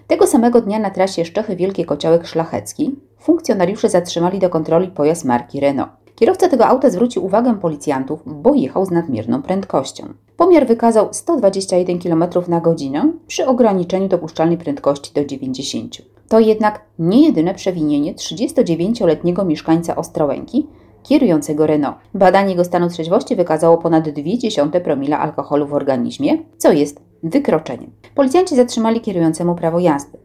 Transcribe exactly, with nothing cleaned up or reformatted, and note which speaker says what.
Speaker 1: Tego samego dnia na trasie Szczechy Wielkie Kociołek Szlachecki funkcjonariusze zatrzymali do kontroli pojazd marki Renault. Kierowca tego auta zwrócił uwagę policjantów, bo jechał z nadmierną prędkością. Pomiar wykazał sto dwadzieścia jeden kilometrów na godzinę przy ograniczeniu dopuszczalnej prędkości do dziewięćdziesięciu. To jednak nie jedyne przewinienie trzydziestodziewięcioletniego mieszkańca Ostrołęki, kierującego Renault. Badanie jego stanu trzeźwości wykazało ponad dwie dziesiąte promila alkoholu w organizmie, co jest wykroczeniem. Policjanci zatrzymali kierującemu prawo jazdy.